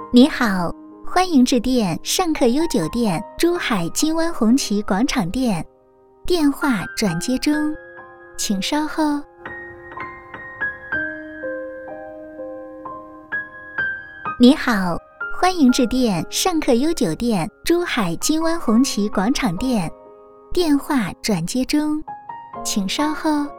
你好，欢迎致电尚客优酒店珠海金湾红旗广场店，电话转接中，请稍后。你好，欢迎致电尚客优酒店珠海金湾红旗广场店，电话转接中，请稍后。